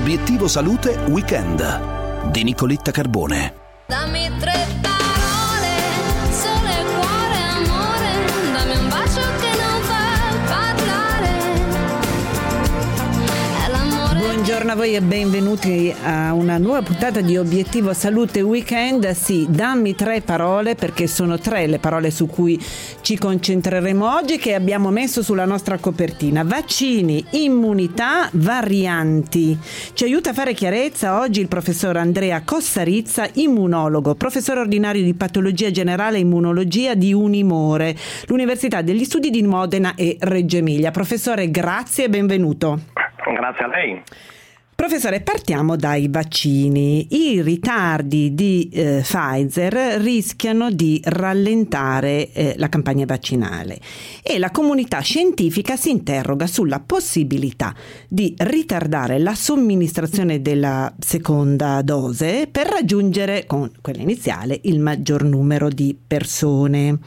Obiettivo Salute Weekend di Nicoletta Carbone. Dammi tre parole, sole, cuore, amore, dammi un bacio che non fa parlare. È l'amore. Buongiorno a voi e benvenuti a una nuova puntata di Obiettivo Salute Weekend. Sì, dammi tre parole, perché sono tre le parole su cui ci concentreremo oggi, che abbiamo messo sulla nostra copertina: vaccini, immunità, varianti. Ci aiuta a fare chiarezza oggi il professor Andrea Cossarizza, immunologo, professore ordinario di patologia generale e immunologia di Unimore, l'Università degli Studi di Modena e Reggio Emilia. Professore, grazie e benvenuto. Grazie a lei. Professore, partiamo dai vaccini. I ritardi di Pfizer rischiano di rallentare la campagna vaccinale e la comunità scientifica si interroga sulla possibilità di ritardare la somministrazione della seconda dose per raggiungere con quella iniziale il maggior numero di persone.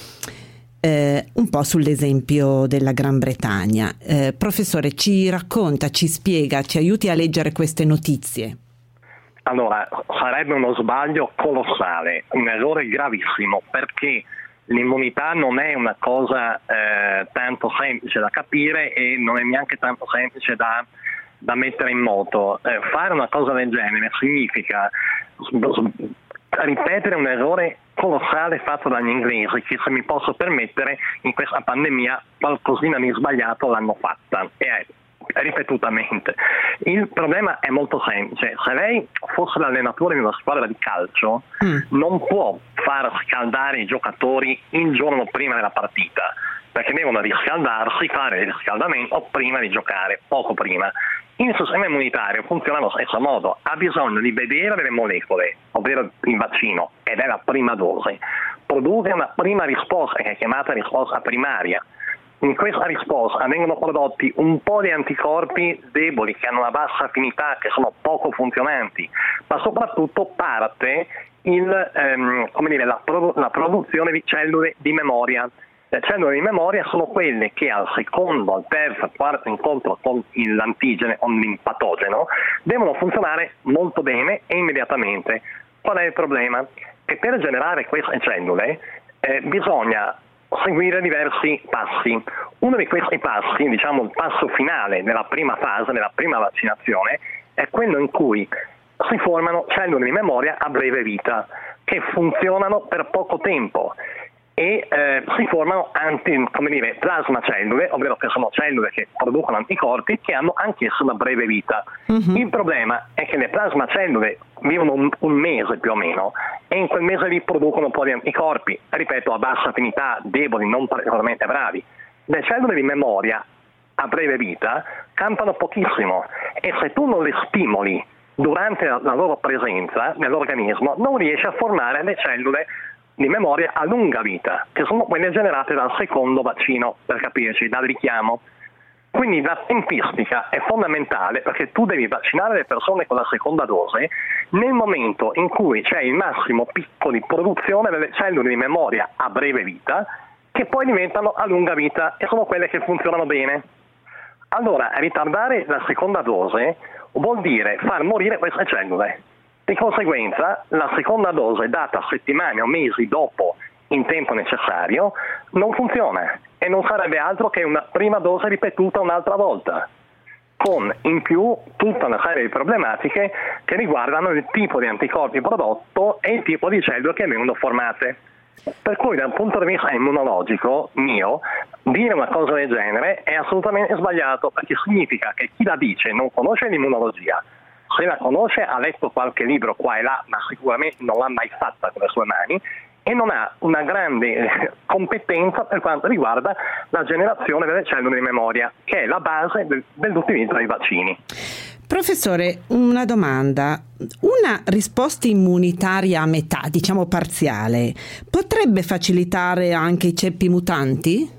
Un po' sull'esempio della Gran Bretagna. Professore, ci racconta, ci spiega, ci aiuti a leggere queste notizie. Allora, sarebbe uno sbaglio colossale, un errore gravissimo, perché l'immunità non è una cosa tanto semplice da capire e non è neanche tanto semplice da mettere in moto. Fare una cosa del genere significa ripetere un errore colossale fatto dagli inglesi, che, se mi posso permettere, in questa pandemia qualcosina di sbagliato l'hanno fatta e ripetutamente. Il problema è molto semplice: se lei fosse l'allenatore di una squadra di calcio non può far scaldare i giocatori il giorno prima della partita, perché devono riscaldarsi, fare il riscaldamento prima di giocare, poco prima. Il sistema immunitario funziona allo stesso modo, ha bisogno di vedere delle molecole, ovvero il vaccino, ed è la prima dose, produrre una prima risposta che è chiamata risposta primaria. In questa risposta vengono prodotti un po' di anticorpi deboli che hanno una bassa affinità, che sono poco funzionanti, ma soprattutto parte la produzione di cellule di memoria. Le cellule di memoria sono quelle che al secondo, al terzo, al quarto incontro con l'antigene o il patogeno devono funzionare molto bene e immediatamente. Qual è il problema? Che per generare queste cellule bisogna seguire diversi passi. Uno di questi passi, diciamo il passo finale nella prima fase, nella prima vaccinazione, è quello in cui si formano cellule di memoria a breve vita che funzionano per poco tempo e si formano plasmacellule, ovvero che sono cellule che producono anticorpi che hanno anch'esse una breve vita. Il problema è che le plasmacellule vivono un mese più o meno e in quel mese lì producono un po' di anticorpi, ripeto, a bassa affinità, deboli, non particolarmente bravi. Le cellule di memoria a breve vita campano pochissimo e se tu non le stimoli durante la loro presenza nell'organismo non riesci a formare le cellule di memoria a lunga vita, che sono quelle generate dal secondo vaccino, per capirci, dal richiamo. Quindi la tempistica è fondamentale, perché tu devi vaccinare le persone con la seconda dose nel momento in cui c'è il massimo picco di produzione delle cellule di memoria a breve vita, che poi diventano a lunga vita e sono quelle che funzionano bene. Allora, ritardare la seconda dose vuol dire far morire queste cellule. Di conseguenza, la seconda dose data settimane o mesi dopo in tempo necessario non funziona e non sarebbe altro che una prima dose ripetuta un'altra volta, con in più tutta una serie di problematiche che riguardano il tipo di anticorpi prodotto e il tipo di cellule che vengono formate. Per cui dal punto di vista immunologico mio, dire una cosa del genere è assolutamente sbagliato, perché significa che chi la dice non conosce l'immunologia. Se la conosce, ha letto qualche libro qua e là, ma sicuramente non l'ha mai fatta con le sue mani e non ha una grande competenza per quanto riguarda la generazione delle cellule di memoria, che è la base dell'utilizzo dei vaccini. Professore, una domanda. Una risposta immunitaria a metà, diciamo parziale, potrebbe facilitare anche i ceppi mutanti?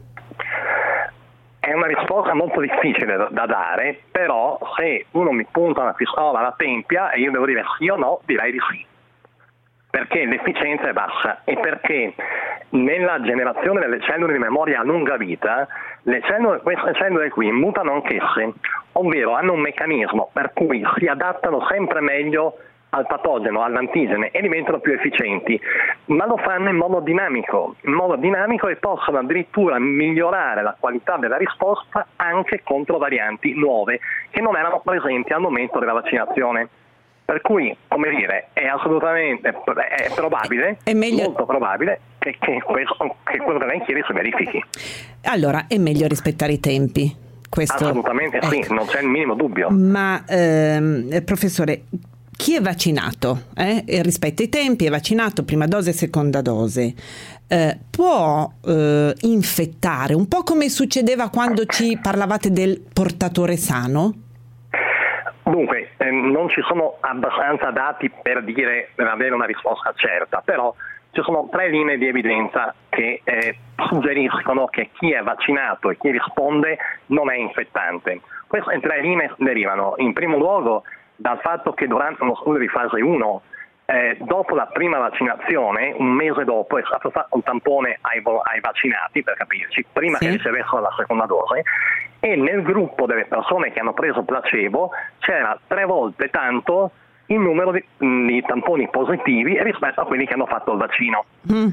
È una risposta molto difficile da dare, però se uno mi punta una pistola alla tempia e io devo dire sì o no, direi di sì. Perché l'efficienza è bassa e perché nella generazione delle cellule di memoria a lunga vita, queste cellule qui mutano anch'esse, ovvero hanno un meccanismo per cui si adattano sempre meglio al patogeno, all'antigene, e diventano più efficienti, ma lo fanno in modo dinamico e possono addirittura migliorare la qualità della risposta anche contro varianti nuove che non erano presenti al momento della vaccinazione. Per cui, come dire, è assolutamente probabile, molto probabile che quello che lei chiede si verifichi. Allora, è meglio rispettare i tempi. Questo, assolutamente sì, non c'è il minimo dubbio. Ma professore, chi è vaccinato e rispetta i tempi, è vaccinato prima dose e seconda dose, può infettare, un po' come succedeva quando ci parlavate del portatore sano? Dunque, non ci sono abbastanza dati per avere una risposta certa, però ci sono 3 linee di evidenza che suggeriscono che chi è vaccinato e chi risponde non è infettante. Queste 3 linee derivano in primo luogo dal fatto che durante uno studio di fase 1, dopo la prima vaccinazione, un mese dopo, è stato fatto un tampone ai vaccinati, per capirci, prima che ricevessero la seconda dose, e nel gruppo delle persone che hanno preso placebo c'era 3 volte tanto il numero di tamponi positivi rispetto a quelli che hanno fatto il vaccino.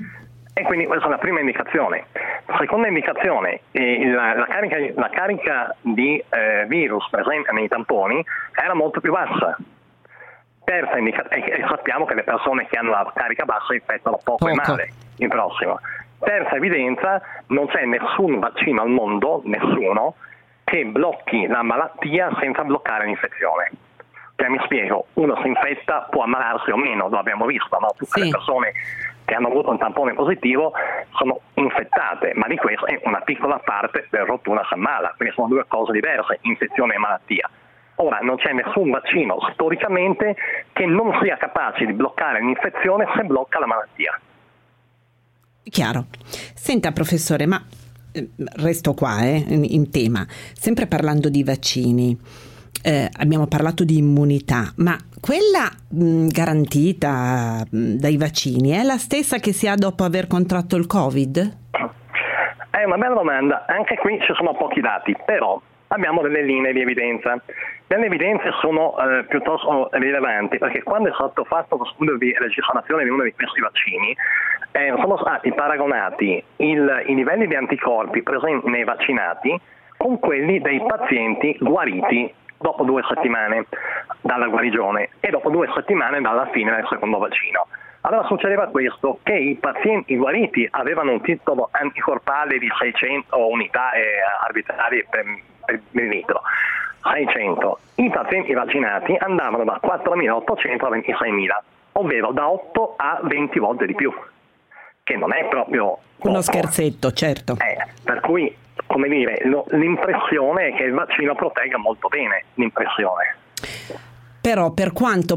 E quindi questa è la prima indicazione. La seconda indicazione, la carica di virus presente nei tamponi era molto più bassa. Terza indicazione, e sappiamo che le persone che hanno la carica bassa infettano poco e male il prossimo. Terza evidenza, non c'è nessun vaccino al mondo, nessuno, che blocchi la malattia senza bloccare l'infezione. Cioè, mi spiego, uno si infetta, può ammalarsi o meno, lo abbiamo visto, no? Tutte le persone che hanno avuto un tampone positivo sono infettate, ma di questo è una piccola parte per rottura si ammala, perché sono 2 cose diverse, infezione e malattia. Ora, non c'è nessun vaccino storicamente che non sia capace di bloccare l'infezione se blocca la malattia. Chiaro. Senta, professore, ma resto qua in tema, sempre parlando di vaccini. Abbiamo parlato di immunità, ma quella garantita dai vaccini è la stessa che si ha dopo aver contratto il Covid? È una bella domanda, anche qui ci sono pochi dati, però abbiamo delle linee di evidenza. Le evidenze sono piuttosto rilevanti, perché quando è stato fatto lo studio di registrazione di uno di questi vaccini sono stati paragonati i livelli di anticorpi presenti nei vaccinati con quelli dei pazienti guariti dopo 2 settimane dalla guarigione e dopo 2 settimane dalla fine del secondo vaccino. Allora succedeva questo, che i pazienti guariti avevano un titolo anticorpale di 600 unità arbitrarie per millilitro, 600. I pazienti vaccinati andavano da 4.800 a 26.000, ovvero da 8 a 20 volte di più, che non è proprio uno scherzetto, certo. Per cui, come dire, l'impressione è che il vaccino protegga molto bene, l'impressione. Però per quanto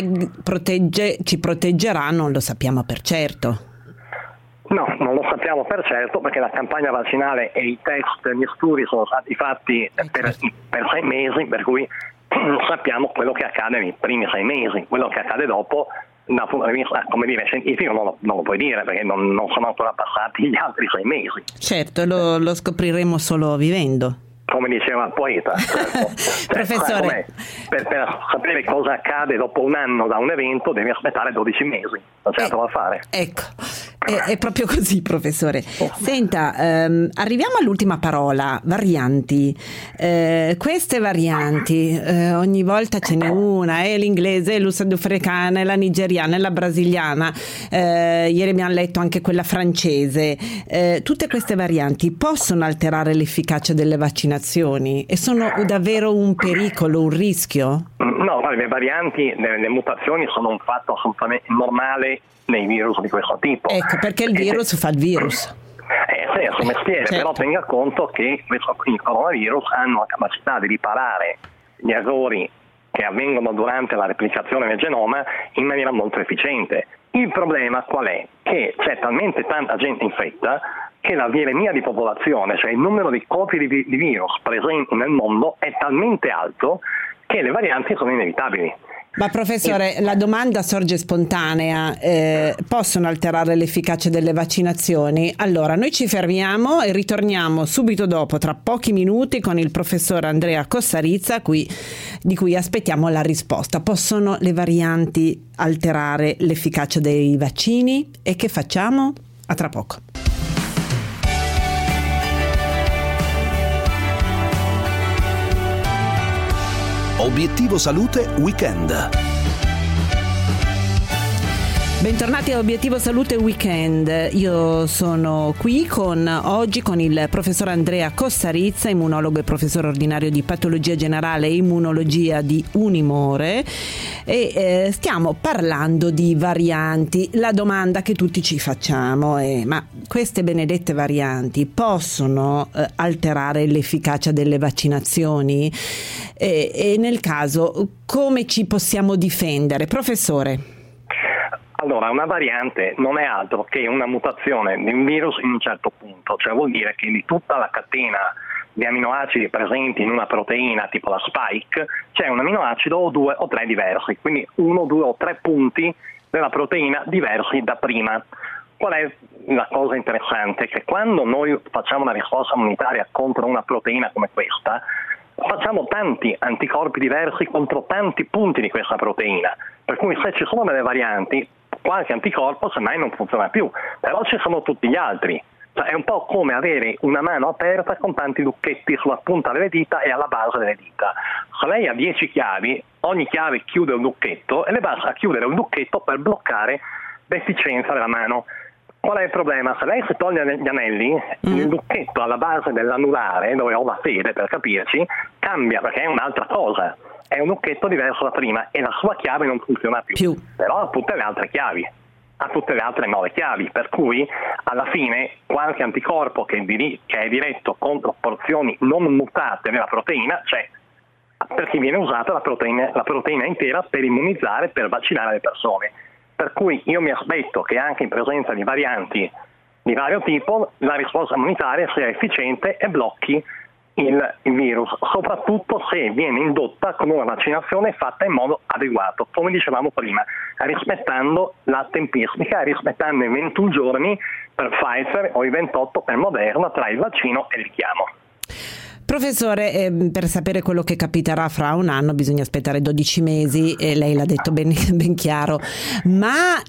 ci proteggerà non lo sappiamo per certo. No, non lo sappiamo per certo, perché la campagna vaccinale e i test, gli studi sono stati fatti per 6 mesi, per cui sappiamo quello che accade nei primi 6 mesi, quello che accade dopo da un punto di vista, come dire, scientifico non lo puoi dire, perché non sono ancora passati gli altri 6 mesi. Certo, lo scopriremo solo vivendo. Come diceva il poeta. Certo. Professore, per sapere cosa accade dopo un anno da un evento devi aspettare 12 mesi, non c'è altro da fare. Ecco, è proprio così, professore. Senta, arriviamo all'ultima parola, varianti. Queste varianti, ogni volta ce n'è una, l'inglese, l'usafricana, la nigeriana, la brasiliana, ieri abbiamo letto anche quella francese. Tutte queste varianti possono alterare l'efficacia delle vaccinazioni e sono davvero un pericolo, un rischio? No, le varianti, le mutazioni sono un fatto assolutamente normale nei virus di questo tipo. Ecco, perché il virus fa il virus. Sì, è il suo mestiere, certo. Però tenga conto che i coronavirus hanno la capacità di riparare gli errori che avvengono durante la replicazione del genoma in maniera molto efficiente. Il problema qual è? Che c'è talmente tanta gente infetta che la viremia di popolazione, cioè il numero di copie di virus presenti nel mondo, è talmente alto che le varianti sono inevitabili. Ma professore, la domanda sorge spontanea, possono alterare l'efficacia delle vaccinazioni? Allora, noi ci fermiamo e ritorniamo subito dopo, tra pochi minuti, con il professor Andrea Cossarizza, di cui aspettiamo la risposta. Possono le varianti alterare l'efficacia dei vaccini? E che facciamo? A tra poco. Obiettivo Salute Weekend. Bentornati a Obiettivo Salute Weekend. Io sono qui oggi con il professor Andrea Cossarizza, immunologo e professore ordinario di patologia generale e immunologia di Unimore, e stiamo parlando di varianti. La domanda che tutti ci facciamo è: ma queste benedette varianti possono alterare l'efficacia delle vaccinazioni? E nel caso, come ci possiamo difendere? Professore. Allora, una variante non è altro che una mutazione di un virus in un certo punto, cioè vuol dire che di tutta la catena di aminoacidi presenti in una proteina tipo la spike c'è un aminoacido o 2 o 3 diversi, quindi 1, 2 o 3 punti della proteina diversi da prima. Qual è la cosa interessante? Che quando noi facciamo una risposta immunitaria contro una proteina come questa, facciamo tanti anticorpi diversi contro tanti punti di questa proteina, per cui se ci sono delle varianti, qualche anticorpo semmai non funziona più, però ci sono tutti gli altri. Cioè, è un po' come avere una mano aperta con tanti lucchetti sulla punta delle dita e alla base delle dita. Se lei ha 10 chiavi, ogni chiave chiude un lucchetto e le basta chiudere un lucchetto per bloccare l'efficienza della mano. Qual è il problema? Se lei si toglie gli anelli, il lucchetto alla base dell'anulare, dove ho la fede per capirci, cambia perché è un'altra cosa. È un lucchetto diverso da prima e la sua chiave non funziona più. Però ha tutte le altre chiavi, ha tutte le altre 9 chiavi, per cui alla fine qualche anticorpo che è diretto contro porzioni non mutate della proteina c'è, perché viene usata la proteina intera per immunizzare, per vaccinare le persone. Per cui io mi aspetto che anche in presenza di varianti di vario tipo la risposta immunitaria sia efficiente e blocchi il virus, soprattutto se viene indotta con una vaccinazione fatta in modo adeguato, come dicevamo prima, rispettando la tempistica, rispettando i 21 giorni per Pfizer o i 28 per Moderna tra il vaccino e il richiamo. Professore, per sapere quello che capiterà fra un anno bisogna aspettare 12 mesi, e lei l'ha detto ben chiaro, ma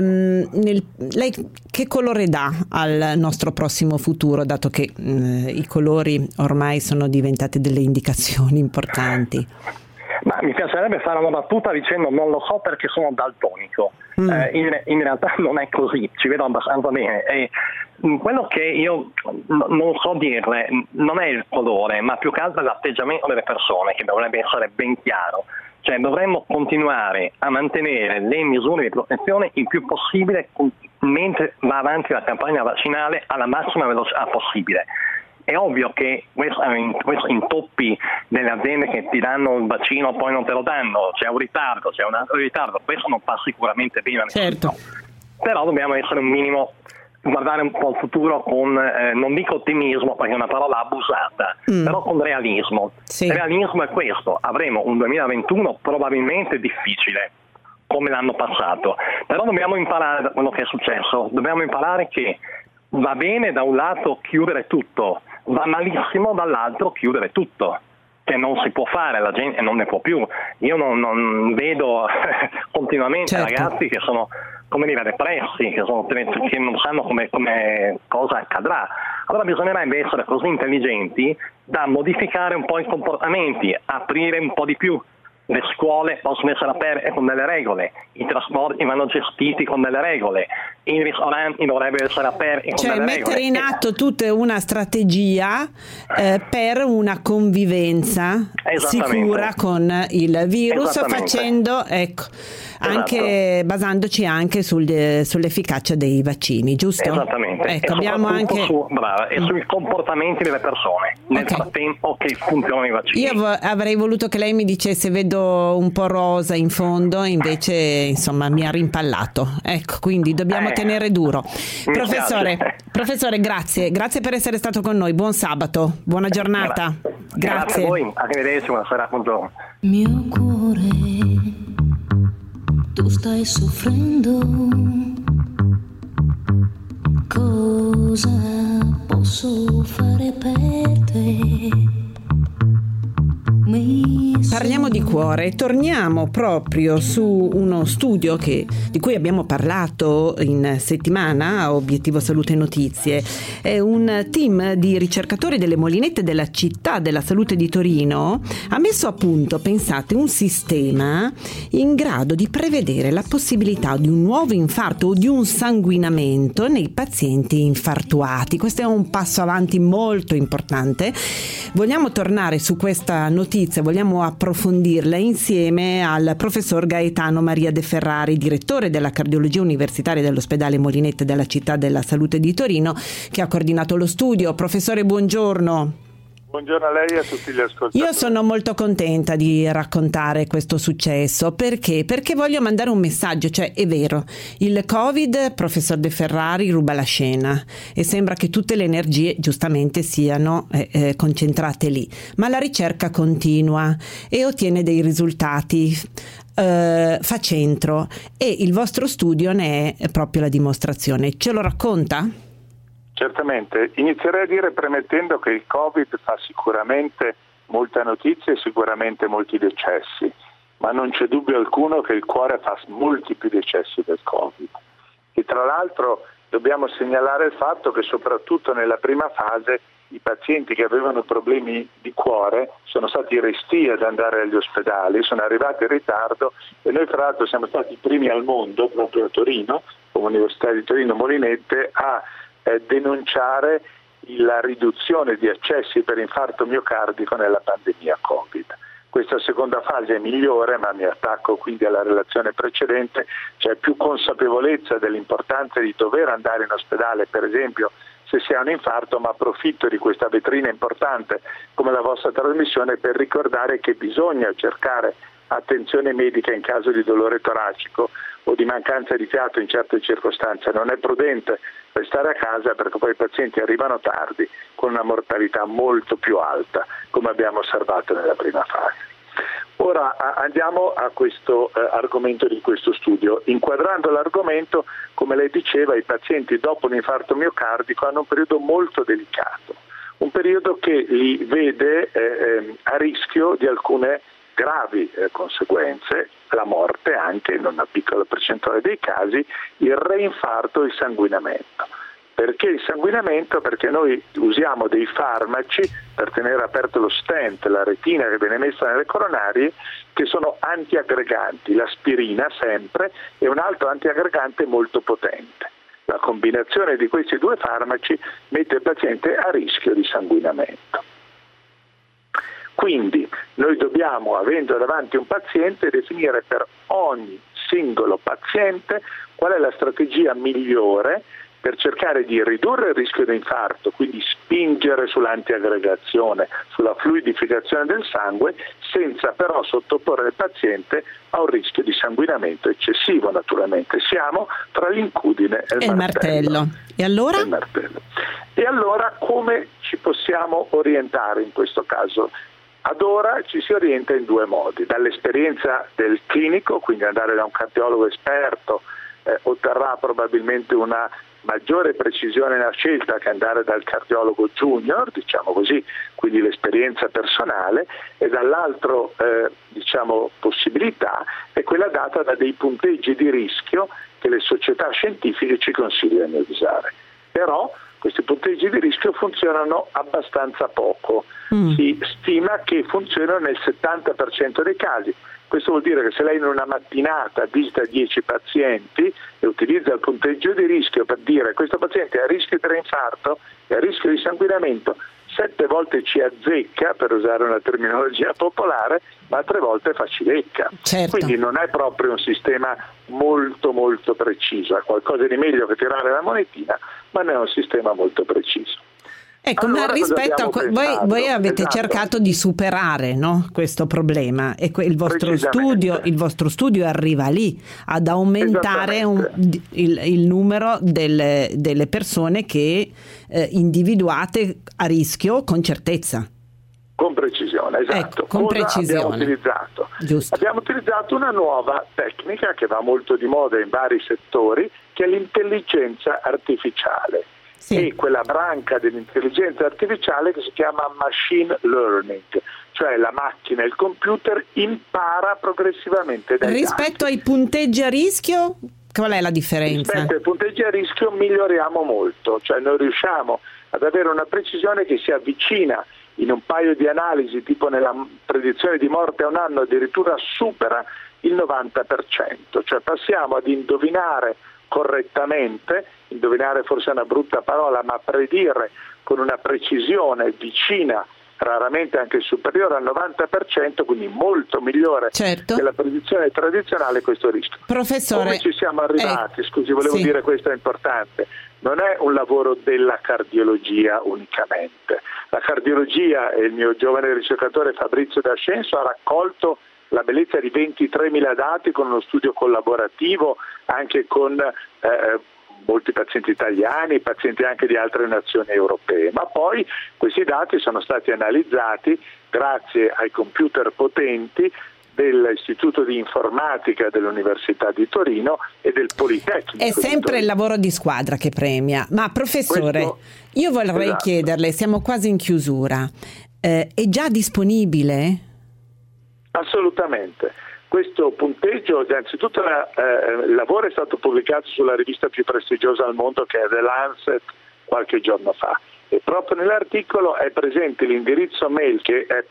lei che colore dà al nostro prossimo futuro, dato che i colori ormai sono diventati delle indicazioni importanti? Ma mi piacerebbe fare una battuta dicendo non lo so perché sono daltonico. In realtà non è così, ci vedo abbastanza bene. E quello che io non so dirle non è il colore, ma più che altro l'atteggiamento delle persone, che dovrebbe essere ben chiaro. Cioè dovremmo continuare a mantenere le misure di protezione il più possibile mentre va avanti la campagna vaccinale alla massima velocità possibile. È ovvio che questi intoppi delle aziende che ti danno il vaccino poi non te lo danno, c'è un ritardo, c'è un altro ritardo, questo non fa sicuramente bene a nessuno. Certo. Però dobbiamo essere un minimo, guardare un po' al futuro con, non dico ottimismo perché è una parola abusata, però con realismo. Sì. Il realismo è questo: avremo un 2021 probabilmente difficile, come l'anno passato, però dobbiamo imparare da quello che è successo, dobbiamo imparare che va bene da un lato chiudere tutto, va malissimo dall'altro chiudere tutto, che non si può fare, la gente non ne può più. Io non vedo continuamente ragazzi che sono, come dire, depressi, che non sanno come cosa accadrà. Allora bisognerebbe essere così intelligenti da modificare un po' i comportamenti, aprire un po' di più. Le scuole possono essere aperte con delle regole, i trasporti vanno gestiti con delle regole, i ristoranti dovrebbero essere aperti con delle regole. Cioè mettere in atto tutta una strategia per una convivenza sicura con il virus, facendo, anche basandoci anche sull'efficacia dei vaccini, giusto? Esattamente. Ecco, abbiamo anche e sui comportamenti delle persone nel frattempo che funzionano i vaccini. Io avrei voluto che lei mi dicesse: vedo un po' rosa in fondo, invece insomma mi ha rimpallato. Ecco, quindi dobbiamo tenere duro. Professore, grazie per essere stato con noi. Buon sabato, buona giornata. Grazie a voi, arrivederci, buonasera, buongiorno. Mio cuore Tu stai soffrendo, cosa posso fare per te? Parliamo di cuore, torniamo proprio su uno studio di cui abbiamo parlato in settimana a Obiettivo Salute e Notizie. È un team di ricercatori delle Molinette della Città della Salute di Torino ha messo a punto, pensate, un sistema in grado di prevedere la possibilità di un nuovo infarto o di un sanguinamento nei pazienti infartuati. Questo è un passo avanti molto importante. Vogliamo tornare su questa notizia, vogliamo approfondirla insieme al professor Gaetano Maria De Ferrari, direttore della cardiologia universitaria dell'ospedale Molinette della Città della Salute di Torino, che ha coordinato lo studio. Professore, buongiorno. Buongiorno a lei e a tutti gli ascoltatori. Io sono molto contenta di raccontare questo successo. Perché? Perché voglio mandare un messaggio, cioè è vero, il Covid, professor De Ferrari, ruba la scena e sembra che tutte le energie giustamente siano concentrate lì, ma la ricerca continua e ottiene dei risultati. Fa centro e il vostro studio ne è proprio la dimostrazione. Ce lo racconta? Certamente, inizierei a dire premettendo che il Covid fa sicuramente molta notizia e sicuramente molti decessi, ma non c'è dubbio alcuno che il cuore fa molti più decessi del Covid. E tra l'altro dobbiamo segnalare il fatto che soprattutto nella prima fase i pazienti che avevano problemi di cuore sono stati restii ad andare agli ospedali, sono arrivati in ritardo e noi tra l'altro siamo stati i primi al mondo, proprio a Torino, come Università di Torino Molinette, a denunciare la riduzione di accessi per infarto miocardico nella pandemia Covid. Questa seconda fase è migliore, ma mi attacco quindi alla relazione precedente, c'è più consapevolezza dell'importanza di dover andare in ospedale, per esempio se si ha un infarto, ma approfitto di questa vetrina importante come la vostra trasmissione per ricordare che bisogna cercare attenzione medica in caso di dolore toracico o di mancanza di fiato in certe circostanze. Non è prudente restare a casa perché poi i pazienti arrivano tardi con una mortalità molto più alta, come abbiamo osservato nella prima fase. Ora andiamo a questo argomento di questo studio. Inquadrando l'argomento, come lei diceva, i pazienti dopo un infarto miocardico hanno un periodo molto delicato, un periodo che li vede a rischio di alcune gravi conseguenze, la morte anche in una piccola percentuale dei casi, il reinfarto e il sanguinamento. Perché il sanguinamento? Perché noi usiamo dei farmaci per tenere aperto lo stent, la retina che viene messa nelle coronarie, che sono antiaggreganti, l'aspirina sempre e un altro antiaggregante molto potente. La combinazione di questi due farmaci mette il paziente a rischio di sanguinamento. Quindi noi dobbiamo, avendo davanti un paziente, definire per ogni singolo paziente qual è la strategia migliore per cercare di ridurre il rischio di infarto, quindi spingere sull'antiaggregazione, sulla fluidificazione del sangue, senza però sottoporre il paziente a un rischio di sanguinamento eccessivo, naturalmente. Siamo tra l'incudine e il martello. E allora? E allora come ci possiamo orientare in questo caso? Ad ora ci si orienta in due modi: dall'esperienza del clinico, quindi andare da un cardiologo esperto otterrà probabilmente una maggiore precisione nella scelta che andare dal cardiologo junior, diciamo così, quindi l'esperienza personale, e dall'altro possibilità è quella data da dei punteggi di rischio che le società scientifiche ci consigliano di usare. Però questi punteggi di rischio funzionano abbastanza poco, si stima che funzionano nel 70% dei casi. Questo vuol dire che se lei in una mattinata visita 10 pazienti e utilizza il punteggio di rischio per dire questo paziente è a rischio di reinfarto, è a rischio di sanguinamento, 7 volte ci azzecca, per usare una terminologia popolare, ma 3 volte fa cilecca. Certo. Quindi non è proprio un sistema molto molto preciso, è qualcosa di meglio che tirare la monetina, ma non è un sistema molto preciso. Ecco, allora, ma rispetto a voi avete cercato di superare, no, questo problema e il vostro studio arriva lì ad aumentare il numero delle persone che individuate a rischio con certezza. Con precisione. precisione, esatto. Ecco, con cosa precisione. abbiamo utilizzato? Giusto. Abbiamo utilizzato una nuova tecnica che va molto di moda in vari settori, che è l'intelligenza artificiale. Sì. E quella branca dell'intelligenza artificiale che si chiama machine learning, cioè la macchina, il computer impara progressivamente dai Rispetto dati. ai punteggi a rischio, qual è la differenza? Rispetto ai punteggi a rischio miglioriamo molto, cioè noi riusciamo ad avere una precisione che si avvicina in un paio di analisi, tipo nella predizione di morte a un anno, addirittura supera il 90%, cioè passiamo ad indovinare correttamente, indovinare forse è una brutta parola, ma predire con una precisione vicina, raramente anche superiore al 90%, quindi molto migliore Certo. della predizione tradizionale, questo rischio. Professore, Come ci siamo arrivati? Scusi, volevo sì. dire, questo è importante. Non è un lavoro della cardiologia unicamente. La cardiologia, e il mio giovane ricercatore Fabrizio D'Ascenso ha raccolto la bellezza di 23.000 dati con uno studio collaborativo anche con molti pazienti italiani, pazienti anche di altre nazioni europee, ma poi questi dati sono stati analizzati grazie ai computer potenti dell'Istituto di Informatica dell'Università di Torino e del Politecnico. è sempre il di Torino. lavoro di squadra che premia. Ma professore, Questo- io vorrei esatto. chiederle, siamo quasi in chiusura, è già disponibile? Assolutamente. Questo punteggio, innanzitutto il lavoro è stato pubblicato sulla rivista più prestigiosa al mondo, che è The Lancet, qualche giorno fa, e proprio nell'articolo è presente l'indirizzo mail che è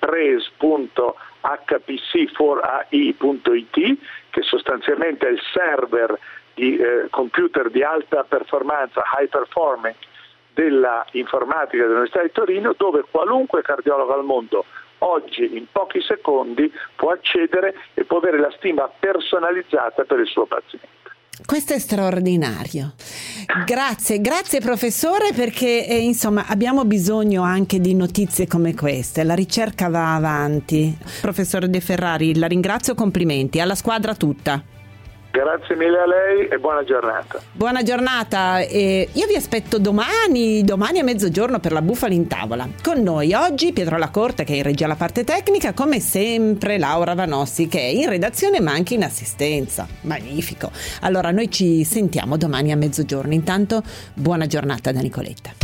pres.hpc4ai.it, che sostanzialmente è il server di computer di alta performance, high performing, della informatica dell'Università di Torino, dove qualunque cardiologo al mondo oggi in pochi secondi può accedere e può avere la stima personalizzata per il suo paziente. Questo è straordinario. Grazie professore, perché insomma abbiamo bisogno anche di notizie come queste. La ricerca va avanti. Professore De Ferrari, la ringrazio, complimenti, alla squadra tutta. Grazie mille a lei e buona giornata. Buona giornata, io vi aspetto domani a mezzogiorno per la Bufala in tavola. Con noi oggi Pietro Lacorte, che è in regia alla parte tecnica, come sempre Laura Vanossi, che è in redazione ma anche in assistenza. Magnifico. Allora noi ci sentiamo domani a mezzogiorno. Intanto buona giornata da Nicoletta.